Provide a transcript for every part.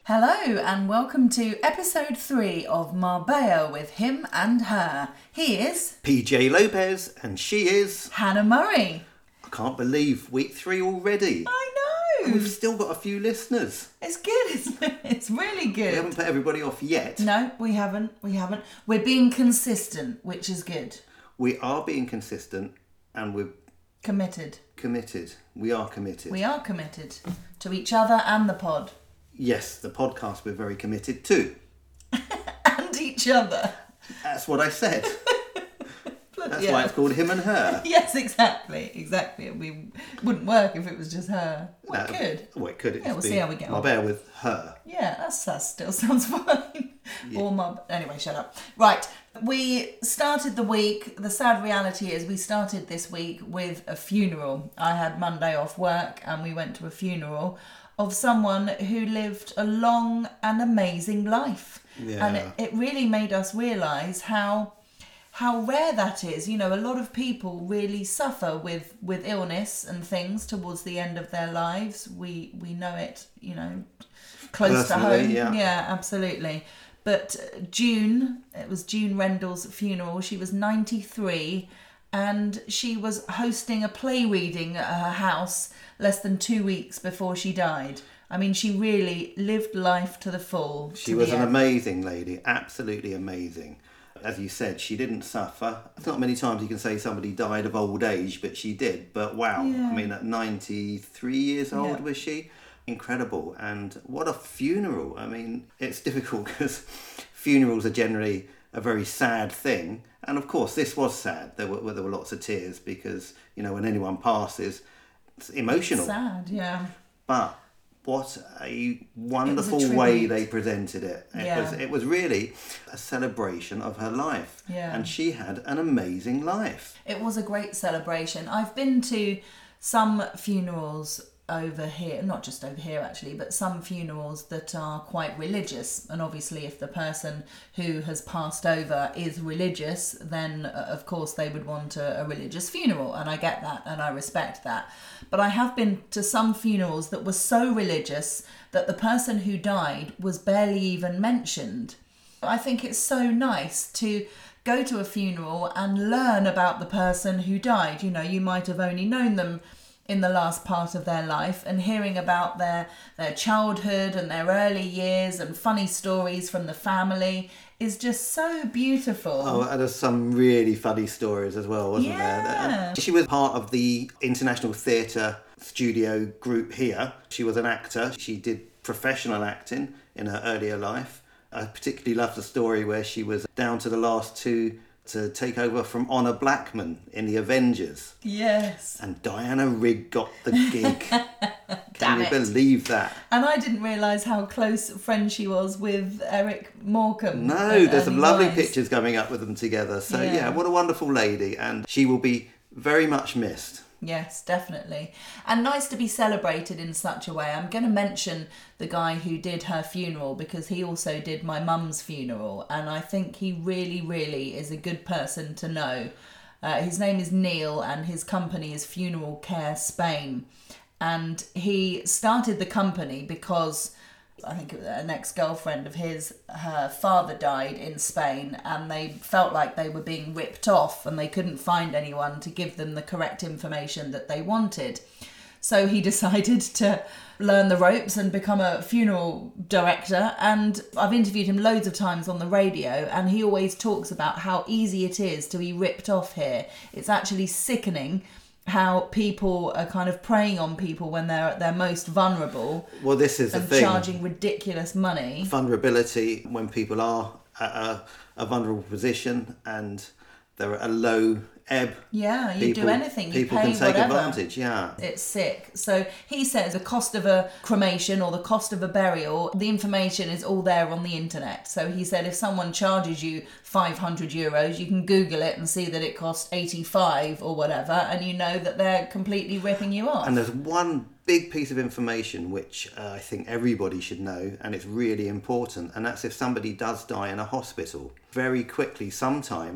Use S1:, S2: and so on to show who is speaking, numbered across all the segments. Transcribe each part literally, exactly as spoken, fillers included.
S1: Hello and welcome to episode three of Marbella with him and her. He is
S2: P J Lopez and she is
S1: Hannah Murray.
S2: I can't believe week three already.
S1: I know.
S2: And we've still got a few listeners.
S1: It's good, isn't it? It's really good.
S2: We haven't put everybody off yet.
S1: No, we haven't. We haven't. We're being consistent, which is good.
S2: We are being consistent and we're
S1: Committed.
S2: committed. We are committed.
S1: We are committed to each other and the pod.
S2: Yes, the podcast we're very committed to.
S1: And each other.
S2: That's what I said. That's
S1: Yeah.
S2: why it's called him and her.
S1: Yes, exactly. Exactly. We wouldn't work if it was just her. Well, it
S2: No,
S1: could.
S2: Well, it could. It's
S1: Yeah, we'll see how we get on.
S2: Marbella with her.
S1: Yeah, that's, that still sounds fine.
S2: Yeah.
S1: Or my, anyway, shut up. Right, we started the week. The sad reality is we started this week with a funeral. I had Monday off work and we went to a funeral of someone who lived a long and amazing life.
S2: Yeah.
S1: And it, it really made us realise how how rare that is. You know, a lot of people really suffer with, with illness and things towards the end of their lives. We we know it, you know, close to
S2: Personally,
S1: home.
S2: yeah.
S1: Yeah, absolutely. But June, it was June Rendell's funeral. She was ninety-three and she was hosting a play reading at her house less than two weeks before she died. I mean, she really lived life to the full.
S2: She
S1: to
S2: was
S1: the
S2: an
S1: end.
S2: amazing lady, absolutely amazing. As you said, she didn't suffer. It's not many times you can say somebody died of old age, but she did. But wow,
S1: Yeah.
S2: I mean, at ninety-three years old
S1: Yeah.
S2: was she? Incredible. And what a funeral. I mean, it's difficult because funerals are generally a very sad thing. And of course, this was sad. There were, there were lots of tears because, you know, when anyone passes, it's emotional.
S1: Sad, yeah.
S2: But what a wonderful
S1: tribute.
S2: way they presented it. It
S1: Yeah.
S2: was it was really a celebration of her life.
S1: Yeah.
S2: And she had an amazing life.
S1: It was a great celebration. I've been to some funerals over here, not just over here actually, but some funerals that are quite religious. And obviously if the person who has passed over is religious, then uh, of course they would want a, a religious funeral. And I get that and I respect that. But I have been to some funerals that were so religious that the person who died was barely even mentioned. I think it's so nice to go to a funeral and learn about the person who died. You know, you might have only known them in the last part of their life, and hearing about their their childhood and their early years and funny stories from the family is just so beautiful.
S2: Oh, and there's some really funny stories as well, wasn't
S1: Yeah.
S2: there? She was part of the International Theatre Studio group here. She was an actor. She did professional acting in her earlier life. I particularly love the story where she was down to the last two to take over from Honor Blackman in The Avengers.
S1: Yes.
S2: And Diana Rigg got the gig.
S1: Damn
S2: Can you
S1: it.
S2: believe that?
S1: And I didn't realise how close friend she was with Eric Morecambe.
S2: No,
S1: at
S2: there's some
S1: Early
S2: lovely
S1: Rise.
S2: pictures coming up with them together. So
S1: Yeah.
S2: yeah, what a wonderful lady. And she will be very much missed.
S1: Yes, definitely. And nice to be celebrated in such a way. I'm going to mention the guy who did her funeral because he also did my mum's funeral. And I think he really, really is a good person to know. Uh, his name is Neil and his company is Funeral Care Spain. And he started the company because I think it was an ex-girlfriend of his, her father died in Spain and they felt like they were being ripped off and they couldn't find anyone to give them the correct information that they wanted. So he decided to learn the ropes and become a funeral director, and I've interviewed him loads of times on the radio and he always talks about how easy it is to be ripped off here. It's actually sickening how people are kind of preying on people when they're at their most vulnerable.
S2: Well, this is the
S1: And
S2: thing.
S1: charging ridiculous money.
S2: Vulnerability, when people are at a, a vulnerable position and they're at a low ebb.
S1: Yeah, you
S2: people,
S1: do anything, you
S2: People
S1: pay
S2: can take
S1: whatever.
S2: advantage, yeah.
S1: It's sick. So he says the cost of a cremation or the cost of a burial, the information is all there on the internet. So he said if someone charges you five hundred euros, you can Google it and see that it costs eighty-five or whatever, and you know that they're completely ripping you off.
S2: And there's one big piece of information which uh, I think everybody should know, and it's really important, and that's if somebody does die in a hospital. Very quickly, sometimes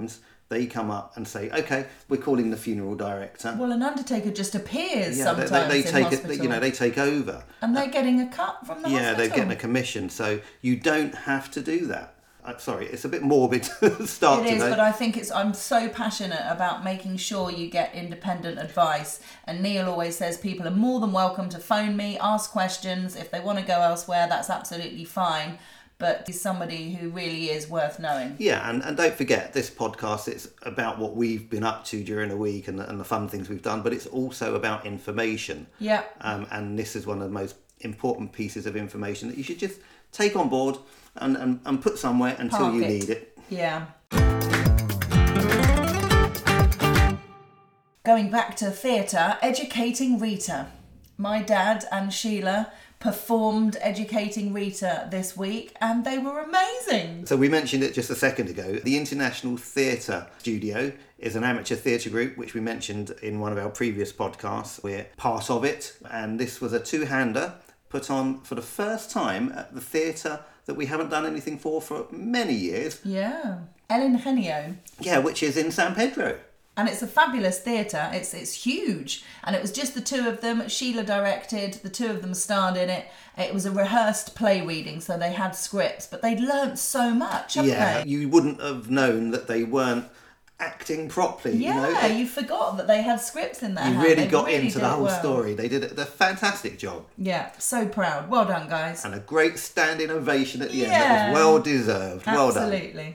S2: they come up and say, okay, we're calling the funeral director.
S1: Well, an undertaker just appears
S2: yeah,
S1: sometimes
S2: they, they, they
S1: in
S2: take
S1: hospital.
S2: it, you know, they take over.
S1: And they're getting a cut from the
S2: yeah,
S1: hospital.
S2: they're getting a commission. So you don't have to do that. I'm sorry, it's a bit morbid to start
S1: It is,
S2: today.
S1: but I think it's. I'm so passionate about making sure you get independent advice. And Neil always says people are more than welcome to phone me, ask questions. If they want to go elsewhere, that's absolutely fine. But he's somebody who really is worth knowing.
S2: Yeah, and, and don't forget, this podcast, it's about what we've been up to during the week and, and the fun things we've done, but it's also about information.
S1: Yeah.
S2: Um, and this is one of the most important pieces of information that you should just take on board and, and, and put somewhere until
S1: Park
S2: you
S1: it.
S2: need it.
S1: Yeah. Going back to theatre, Educating Rita. My dad and Sheila performed Educating Rita this week and they were amazing.
S2: So we mentioned it just a second ago. The International Theatre Studio is an amateur theatre group which we mentioned in one of our previous podcasts. We're part of it, and this was a two-hander put on for the first time at the theatre that we haven't done anything for for many years.
S1: Yeah. El Ingenio.
S2: Yeah, which is in San Pedro.
S1: And it's a fabulous theatre. It's it's huge. And it was just the two of them. Sheila directed. The two of them starred in it. It was a rehearsed play reading, so they had scripts. But they'd learnt so much, haven't
S2: Yeah,
S1: they?
S2: you wouldn't have known that they weren't acting properly.
S1: Yeah,
S2: you know?
S1: you forgot that they had scripts in their
S2: You
S1: hand.
S2: really
S1: They
S2: got
S1: really
S2: into
S1: did
S2: the
S1: it
S2: whole
S1: well.
S2: story. They did a fantastic job.
S1: Yeah, so proud. Well done, guys.
S2: And a great standing ovation at the end.
S1: Yeah.
S2: That was well deserved. Well done.
S1: Absolutely.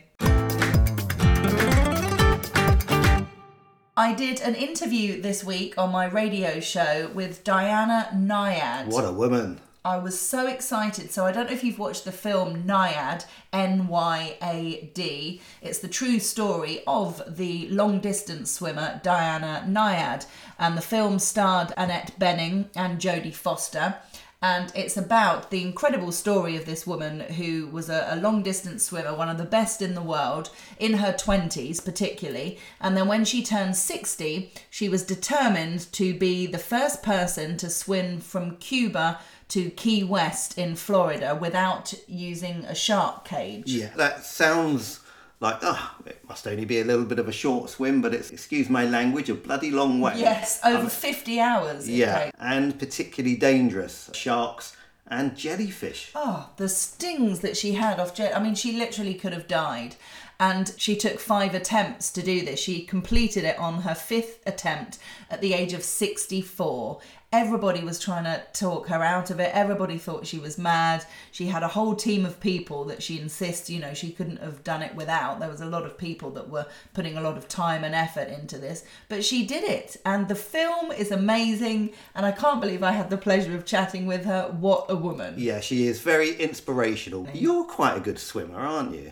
S1: I did an interview this week on my radio show with Diana Nyad.
S2: What a woman.
S1: I was so excited. So I don't know if you've watched the film Nyad, N Y A D. It's the true story of the long-distance swimmer Diana Nyad. And the film starred Annette Bening and Jodie Foster. And it's about the incredible story of this woman who was a, a long-distance swimmer, one of the best in the world, in her twenties particularly. And then when she turned sixty, she was determined to be the first person to swim from Cuba to Key West in Florida without using a shark cage.
S2: Yeah, that sounds like, oh, it must only be a little bit of a short swim, but it's, excuse my language, a bloody long way.
S1: Yes, over
S2: Um,
S1: fifty hours. it
S2: Yeah,
S1: takes.
S2: and particularly dangerous. Sharks and jellyfish.
S1: Oh, the stings that she had off jet. I mean, she literally could have died. And she took five attempts to do this. She completed it on her fifth attempt at the age of sixty-four. Everybody was trying to talk her out of it. Everybody thought she was mad. She had a whole team of people that she insists, you know, she couldn't have done it without. There was a lot of people that were putting a lot of time and effort into this. But she did it. And the film is amazing. And I can't believe I had the pleasure of chatting with her. What a woman.
S2: Yeah, she is very inspirational. You're quite a good swimmer, aren't you?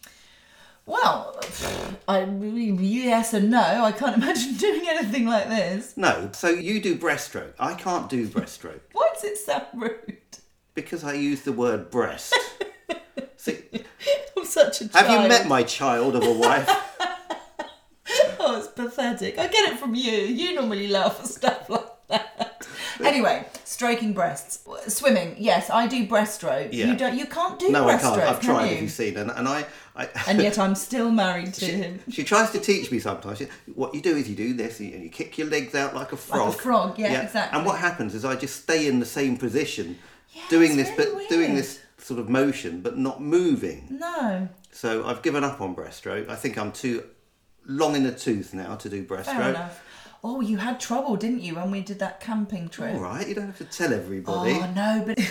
S1: Well, I, yes and no. I can't imagine doing anything like this.
S2: No, so you do breaststroke. I can't do breaststroke
S1: Why does it sound rude?
S2: because I use the word breast. See,
S1: I'm such a child.
S2: have you met my child of a wife?
S1: Oh, it's pathetic. I get it from you. You normally laugh at stuff like that. Anyway, stroking breasts. Swimming, yes, I do breaststroke.
S2: Yeah.
S1: You don't. You can't do
S2: No, I
S1: breaststroke,
S2: can't. I've
S1: can
S2: tried,
S1: you?
S2: if you've seen, and, and I... I
S1: And yet I'm still married to
S2: she,
S1: him.
S2: she tries to teach me sometimes. She, what you do is you do this, and you, you kick your legs out like a frog.
S1: Like a frog, yeah, exactly.
S2: And what happens is I just stay in the same position,
S1: Yeah,
S2: doing
S1: it's
S2: this,
S1: really
S2: but doing
S1: weird.
S2: this sort of motion, but not moving.
S1: No.
S2: So I've given up on breaststroke. I think I'm too long in the tooth now to do breaststroke.
S1: Fair enough. Oh, you had trouble, didn't you, when we did that camping trip?
S2: All right, you don't have to tell everybody.
S1: Oh, no, but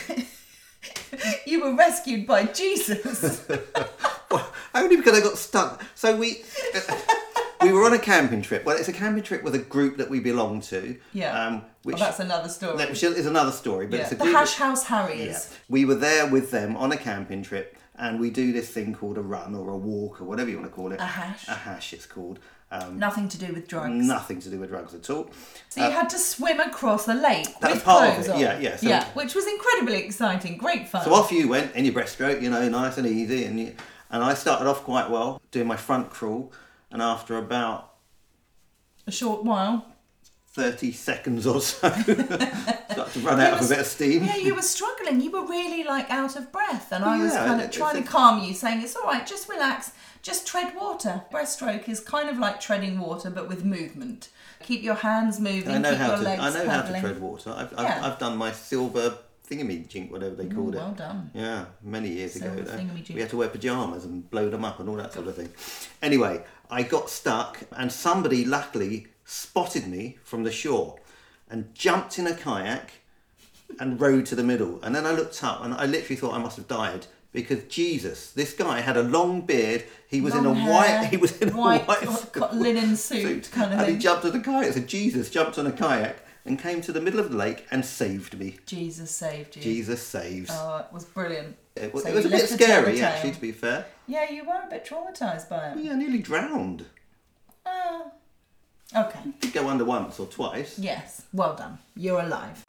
S1: you were rescued by Jesus.
S2: Well, only because I got stuck. So we we were on a camping trip. Well, it's a camping trip with a group that we belong to.
S1: Yeah.
S2: Um, which
S1: Well, that's another story.
S2: that which is another story, but
S1: Yeah.
S2: it's a
S1: The
S2: group.
S1: Hash
S2: of-
S1: House Harriers.
S2: Yeah. We were there with them on a camping trip, and we do this thing called a run or a walk or whatever you want to call it.
S1: A hash.
S2: A hash, it's called. Um,
S1: Nothing to do with drugs.
S2: nothing to do with drugs at all.
S1: So you had to swim across a lake
S2: That was
S1: with
S2: part of
S1: clothes
S2: it,
S1: on.
S2: yeah, yeah, so-
S1: yeah, which was incredibly exciting. Great fun.
S2: So off you went in your breaststroke, you know, nice and easy, and you, and I started off quite well doing my front crawl, and after about
S1: A short while.
S2: thirty seconds or so. Start to run out of a bit of steam.
S1: Yeah, you were struggling. You were really like out of breath, and I was
S2: Yeah,
S1: kind of
S2: it-
S1: trying
S2: it's
S1: to calm you, saying it's all right, just relax, just tread water. Breaststroke is kind of like treading water, but with movement. Keep your hands moving.
S2: I know
S1: keep
S2: how
S1: your
S2: to.
S1: legs
S2: I know how to
S1: paddling.
S2: tread water. I've,
S1: Yeah.
S2: I've, I've done my silver thingamajink, whatever they called
S1: Ooh,
S2: it.
S1: well done.
S2: Yeah, many years
S1: Silver
S2: ago. though.
S1: thingamajig.
S2: We had to wear pyjamas and blow them up and all that sort of thing. Anyway, I got stuck, and somebody luckily spotted me from the shore and jumped in a kayak and rowed to the middle. And then I looked up and I literally thought I must have died. Because Jesus, this guy had a long beard. He was
S1: Long
S2: in a
S1: hair,
S2: white. He was in a
S1: white
S2: white,
S1: co- co- linen suit kind of
S2: and
S1: thing.
S2: he jumped on a kayak. So Jesus jumped on a kayak and came to the middle of the lake and saved me.
S1: Jesus saved you.
S2: Jesus saves.
S1: Oh, it was brilliant.
S2: it was,
S1: So
S2: it was
S1: you
S2: a bit
S1: lived to tell the
S2: scary,
S1: tale.
S2: actually, to be fair.
S1: Yeah, you were a bit traumatised by it.
S2: Yeah, I nearly drowned.
S1: Oh. Okay.
S2: Did go under once or twice.
S1: Yes. Well done. You're alive.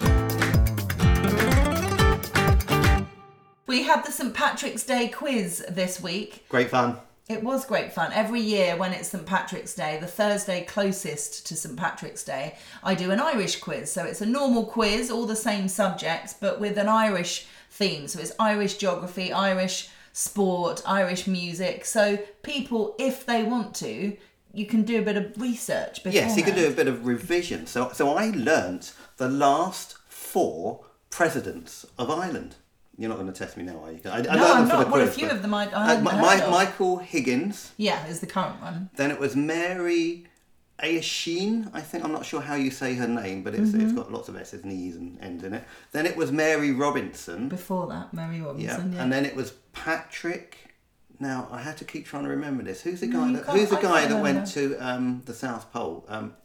S1: We had the St Patrick's Day quiz this week.
S2: Great fun.
S1: It was great fun. Every year when it's St Patrick's Day, the Thursday closest to St Patrick's Day, I do an Irish quiz. So it's a normal quiz, all the same subjects, but with an Irish theme. So it's Irish geography, Irish sport, Irish music. So people, if they want to, you can do a bit of research beforehand.
S2: Yes, you can do a bit of revision. So, so I learnt the last four presidents of Ireland. You're not going to test me now, are you? I, I
S1: No,
S2: learned
S1: I'm
S2: them for
S1: not.
S2: the
S1: Well, a
S2: quiz,
S1: few
S2: but-
S1: of them I, I
S2: Uh,
S1: hadn't
S2: Mi-
S1: heard
S2: Mi-
S1: of.
S2: Michael Higgins.
S1: Yeah, is the current one.
S2: Then it was Mary Aishin. I think I'm not sure how you say her name, but it's
S1: Mm-hmm.
S2: it's got lots of S's and E's and N's in it. Then it was Mary Robinson.
S1: Before that, Mary
S2: Yeah,
S1: Robinson. Yeah.
S2: and then it was Patrick. Now I had to keep trying to remember this. Who's the
S1: No,
S2: guy?
S1: you
S2: that,
S1: can't-
S2: who's the
S1: I
S2: guy
S1: can't
S2: that went
S1: remember.
S2: to um, the South Pole? Um,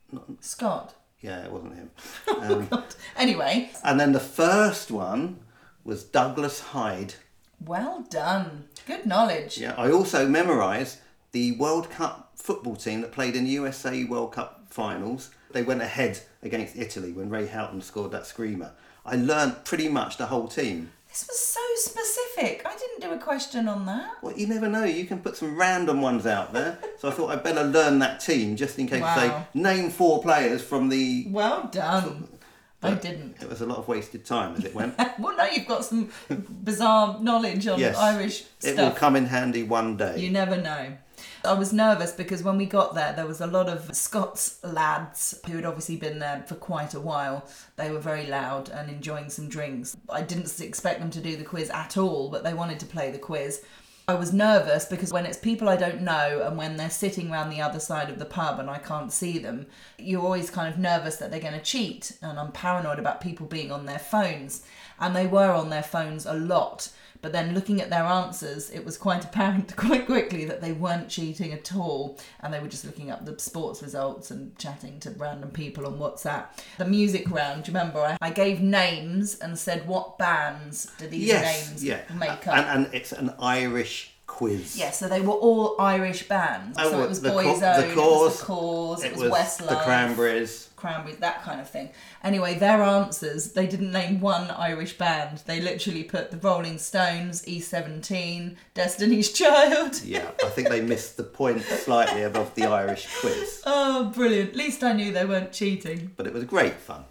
S1: Scott.
S2: yeah, it wasn't him.
S1: Oh,
S2: Um,
S1: God. Anyway,
S2: and then the first one was Douglas Hyde.
S1: well done. Good knowledge.
S2: Yeah, I also memorised the World Cup football team that played in the U S A World Cup finals. They went ahead against Italy when Ray Houghton scored that screamer. I learnt pretty much the whole team.
S1: This was so specific. I didn't do a question on that.
S2: Well, you never know. You can put some random ones out there. So I thought I'd better learn that team just in case
S1: Wow.
S2: they name four players from the...
S1: Well done. I
S2: But
S1: didn't.
S2: It was a lot of wasted time as it went.
S1: Well, no, you've got some bizarre knowledge on
S2: Yes.
S1: Irish
S2: It will
S1: stuff.
S2: come in handy one day.
S1: You never know. I was nervous because when we got there, there was a lot of Scots lads who had obviously been there for quite a while. They were very loud and enjoying some drinks. I didn't expect them to do the quiz at all, but they wanted to play the quiz. I was nervous because when it's people I don't know and when they're sitting around the other side of the pub and I can't see them, you're always kind of nervous that they're going to cheat. And I'm paranoid about people being on their phones. And they were on their phones a lot. But then looking at their answers, it was quite apparent quite quickly that they weren't cheating at all. And they were just looking up the sports results and chatting to random people on WhatsApp. The music round, do you remember? I, I gave names and said, what bands do these
S2: Yes,
S1: names
S2: yeah.
S1: make up?
S2: And, and it's an Irish quiz.
S1: Yeah, so they were all Irish bands.
S2: Oh,
S1: so
S2: well,
S1: it was
S2: the
S1: Boyzone,
S2: Co- the
S1: it was
S2: Cause,
S1: the Cause, it,
S2: It
S1: was, Westlife,
S2: the Cranberries.
S1: Cranberries, that kind of thing. Anyway, their answers, they didn't name one Irish band. They literally put the Rolling Stones, E seventeen, Destiny's Child.
S2: Yeah, I think they missed the point slightly above the Irish quiz.
S1: Oh, brilliant. At least I knew they weren't cheating.
S2: But it was great fun.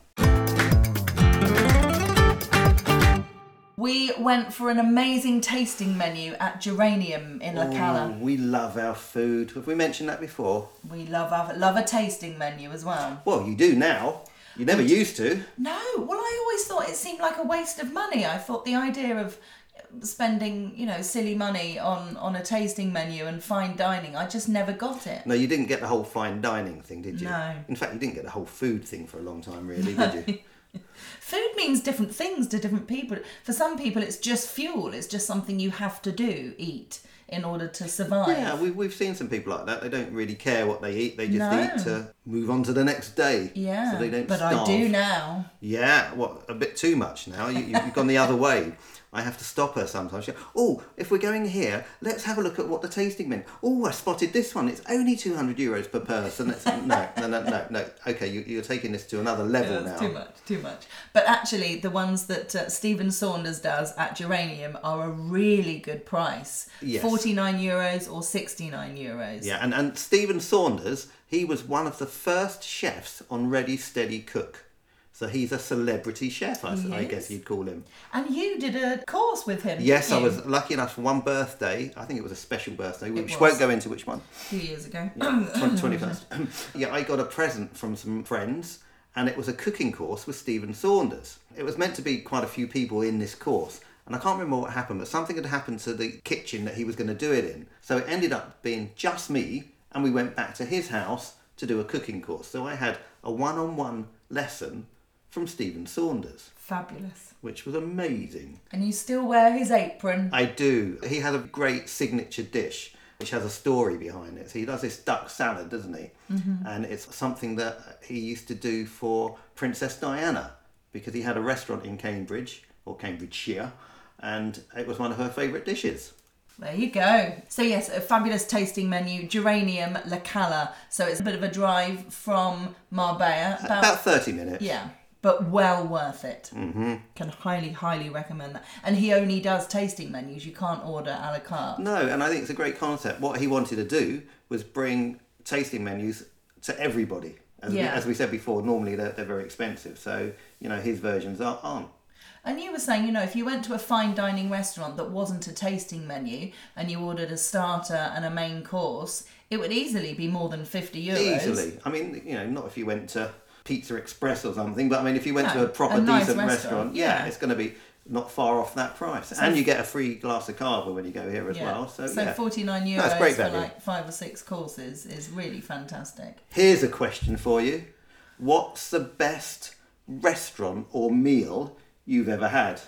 S1: We went for an amazing tasting menu at Geranium in La
S2: Oh,
S1: Cala.
S2: we love our food. Have we mentioned that before?
S1: We love our, love a tasting menu as well.
S2: Well, you do now. You never used to.
S1: No, well, I always thought it seemed like a waste of money. I thought the idea of spending, you know, silly money on, on a tasting menu and fine dining, I just never got it.
S2: No, you didn't get the whole fine dining thing, did you?
S1: No.
S2: In fact, you didn't get the whole food thing for a long time, really, did you?
S1: Food means different things to different people. For some people, it's just fuel. It's just something you have to do, eat, in order to survive.
S2: Yeah, we, we've seen some people like that. They don't really care what they eat. They just
S1: No.
S2: eat to move on to the next day.
S1: Yeah,
S2: So they don't
S1: but
S2: starve.
S1: I do now.
S2: Yeah, what, a bit too much now. You, you- you've gone the other way. I have to stop her sometimes. She goes, oh, if we're going here, let's have a look at what the tasting meant. Oh, I spotted this one. It's only two hundred euros per person. It's, no, no, no, no, no. Okay, you, you're taking this to another level
S1: Yeah,
S2: now.
S1: that's too much, too much. But actually, the ones that uh, Stephen Saunders does at Geranium are a really good price.
S2: Yes.
S1: forty-nine euros or sixty-nine euros.
S2: Yeah, and, and Stephen Saunders, he was one of the first chefs on Ready Steady Cook. So he's a celebrity chef, I, I guess you'd call him.
S1: And you did a course with him.
S2: Yes, I
S1: you?
S2: was lucky enough for one birthday. I think it was a special birthday, which
S1: was.
S2: won't go into which one.
S1: Two years ago.
S2: Yeah, twenty-first. Yeah, I got a present from some friends, and it was a cooking course with Stephen Saunders. It was meant to be quite a few people in this course, and I can't remember what happened, but something had happened to the kitchen that he was going to do it in. So it ended up being just me, and we went back to his house to do a cooking course. So I had a one-on-one lesson from Stephen Saunders.
S1: Fabulous.
S2: Which was amazing.
S1: And you still wear his apron?
S2: I do. He has a great signature dish, which has a story behind it. So he does this duck salad, doesn't he? Mm-hmm. And it's something that he used to do for Princess Diana, because he had a restaurant in Cambridge, or Cambridgeshire, and it was one of her favourite dishes.
S1: There you go. So yes, a fabulous tasting menu, Geranium La Cala. So it's a bit of a drive from Marbella.
S2: About, about thirty minutes.
S1: Yeah, but well worth it.
S2: Mm-hmm.
S1: Can highly, highly recommend that. And he only does tasting menus. You can't order a la carte.
S2: No, and I think it's a great concept. What he wanted to do was bring tasting menus to everybody. As,
S1: yeah.
S2: we, as we said before, normally they're, they're very expensive. So, you know, his versions are, aren't.
S1: And you were saying, you know, if you went to a fine dining restaurant that wasn't a tasting menu and you ordered a starter and a main course, it would easily be more than fifty euros.
S2: Easily. I mean, you know, not if you went to Pizza Express or something, but I mean, if you went
S1: no,
S2: to a proper
S1: a nice
S2: decent
S1: restaurant,
S2: restaurant, yeah,
S1: yeah.
S2: it's going to be not far off that price.
S1: So
S2: and you get a free glass of cava when you go here as
S1: yeah.
S2: well. So,
S1: so
S2: yeah.
S1: forty-nine euros
S2: That's great
S1: for
S2: value.
S1: like five or six courses is really fantastic.
S2: Here's a question for you. What's the best restaurant or meal you've ever had?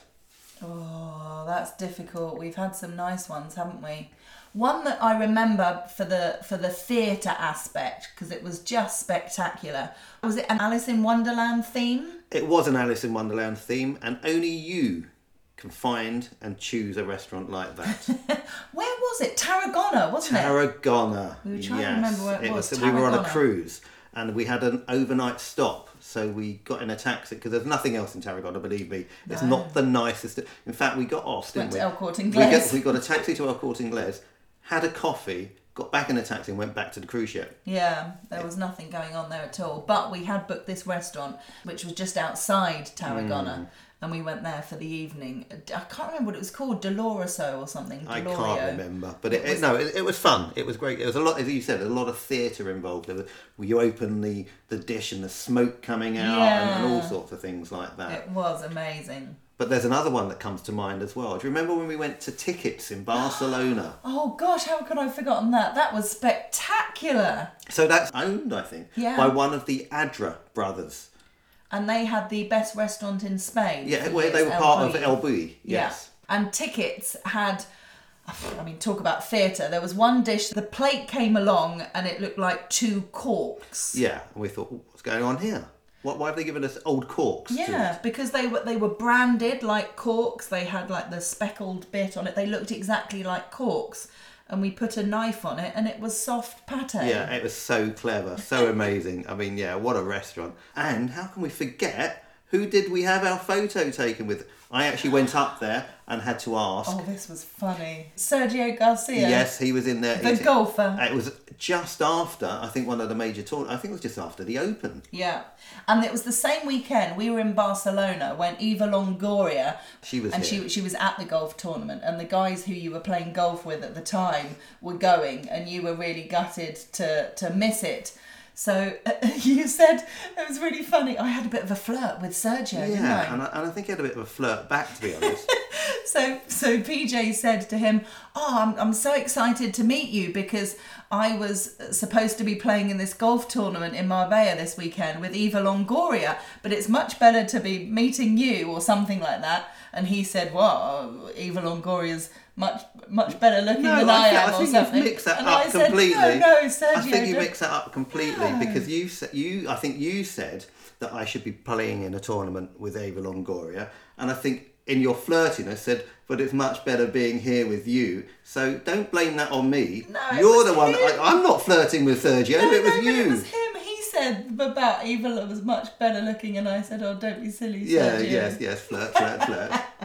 S1: Oh, that's difficult. We've had some nice ones, haven't we? One that I remember for the for the theatre aspect, because it was just spectacular. Was it an Alice in Wonderland theme?
S2: It was an Alice in Wonderland theme, and only you can find and choose a restaurant like that.
S1: Where was it? Tarragona, wasn't it?
S2: Tarragona.
S1: We were trying
S2: yes.
S1: to remember where it was.
S2: We were on a
S1: Tarragona.
S2: cruise, and we had an overnight stop. So we got in a taxi, because there's nothing else in Tarragona, believe me. It's
S1: No.
S2: not the nicest. In fact, we got off, didn't
S1: Went
S2: we?
S1: to El Corte
S2: we,
S1: Inglés.
S2: got, we got a taxi to El Corte Inglés, had a coffee, got back in a taxi and went back to the cruise ship.
S1: Yeah, there was nothing going on there at all. But we had booked this restaurant, which was just outside Tarragona.
S2: Mm.
S1: And we went there for the evening. I can't remember what it was called, Doloroso or something.
S2: I
S1: Dolorio.
S2: can't remember, but it,
S1: It
S2: it,
S1: was-
S2: no, it, it was fun. It was great. It was a lot, as you said, a lot of theatre involved. There was, where you open the, the dish and the smoke coming out and, and all
S1: Yeah.
S2: sorts of things like that.
S1: It was amazing.
S2: But there's another one that comes to mind as well. Do you remember when we went to Tickets in Barcelona?
S1: Oh gosh, how could I have forgotten that? That was spectacular.
S2: So that's owned, I think,
S1: Yeah.
S2: by one of the Adra brothers.
S1: And they had the best restaurant in Spain.
S2: Yeah,
S1: for
S2: where they
S1: years,
S2: were
S1: El
S2: part of
S1: Bulli.
S2: El Bulli. Yes.
S1: Yeah. And Tickets had, I mean, talk about theatre. There was one dish, the plate came along and it looked like two corks.
S2: Yeah, and we thought, "Oh, what's going on here? What? Why have they given us old corks? to
S1: Yeah,
S2: it?"
S1: because they were they were branded like corks. They had like the speckled bit on it. They looked exactly like corks. And we put a knife on it and it was soft pate.
S2: Yeah, it was so clever, so amazing. I mean, yeah, what a restaurant. And how can we forget, who did we have our photo taken with? I actually went up there and had to ask.
S1: Oh, this was funny. Sergio Garcia.
S2: Yes, he was in there.
S1: The
S2: eating-
S1: golfer.
S2: It was just after, I think, one of the major tournaments. I think it was just after the Open.
S1: Yeah. And it was the same weekend we were in Barcelona when Eva Longoria,
S2: She was
S1: and
S2: here.
S1: she she was at the golf tournament, and the guys who you were playing golf with at the time were going, and you were really gutted to to miss it. So uh, you said it was really funny. I had a bit of a flirt with Sergio, didn't I?
S2: Yeah, and I, and I think he had a bit of a flirt back, to be honest.
S1: So so P J said to him, "Oh, I'm I'm so excited to meet you because I was supposed to be playing in this golf tournament in Marbella this weekend with Eva Longoria, but it's much better to be meeting you," or something like that. And he said, "Well, Eva Longoria's much much better looking
S2: No,
S1: than
S2: I,
S1: I,
S2: thi-
S1: am,"
S2: I
S1: or
S2: think
S1: something.
S2: you've mixed that
S1: and
S2: up
S1: I said,
S2: completely.
S1: No, no, Sergio.
S2: I think you
S1: don't-
S2: mixed that up completely
S1: No.
S2: because you said you. I think you said that I should be playing in a tournament with Eva Longoria, and I think in your flirtiness said, "But it's much better being here with you." So don't blame that on me.
S1: No, it
S2: You're
S1: was
S2: the one.
S1: him.
S2: I, I'm not flirting with Sergio.
S1: No,
S2: it was
S1: no, but
S2: you.
S1: it was him. He said about Eva was much better looking, and I said, "Oh, don't be silly,
S2: Yeah.
S1: Sergio."
S2: Yes. Yes. Flirt. Flirt. Flirt.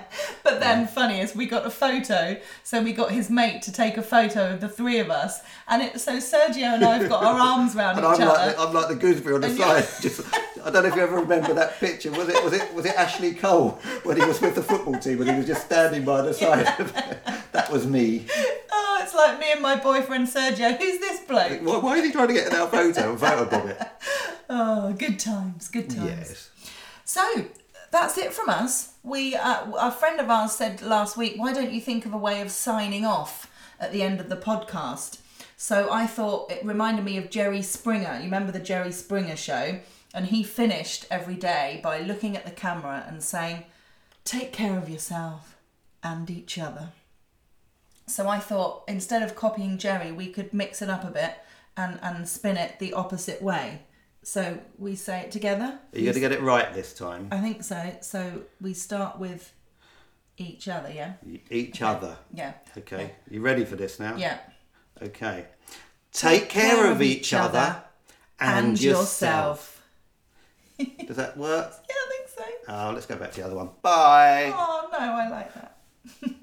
S1: But then, funniest, we got a photo. So we got his mate to take a photo of the three of us, and it so Sergio and I have got our arms around
S2: And
S1: each
S2: I'm
S1: other.
S2: like, the, I'm like the gooseberry on the
S1: And
S2: side. Just, I don't know if you ever remember that picture. Was it was it was it Ashley Cole when he was with the football team and he was just standing by the side? That was me.
S1: Oh, it's like me and my boyfriend Sergio. Who's this bloke?
S2: Why, why is he trying to get in our photo and photobomb it?
S1: Oh, good times, good times.
S2: Yes.
S1: So that's it from us. We, uh, a friend of ours said last week, why don't you think of a way of signing off at the end of the podcast? So I thought it reminded me of Jerry Springer. You remember the Jerry Springer show? And he finished every day by looking at the camera and saying, take care of yourself and each other. So I thought instead of copying Jerry, we could mix it up a bit and, and spin it the opposite way. So we say it together.
S2: Are you going to get it right this time?
S1: I think so. So we start with each other, yeah?
S2: Each
S1: Okay.
S2: other.
S1: Yeah.
S2: Okay. You ready for this now?
S1: Yeah.
S2: Okay. Take care of each other and yourself. Does that work?
S1: Yeah, I think so.
S2: Oh, let's go back to the other one. Bye.
S1: Oh, no, I like that.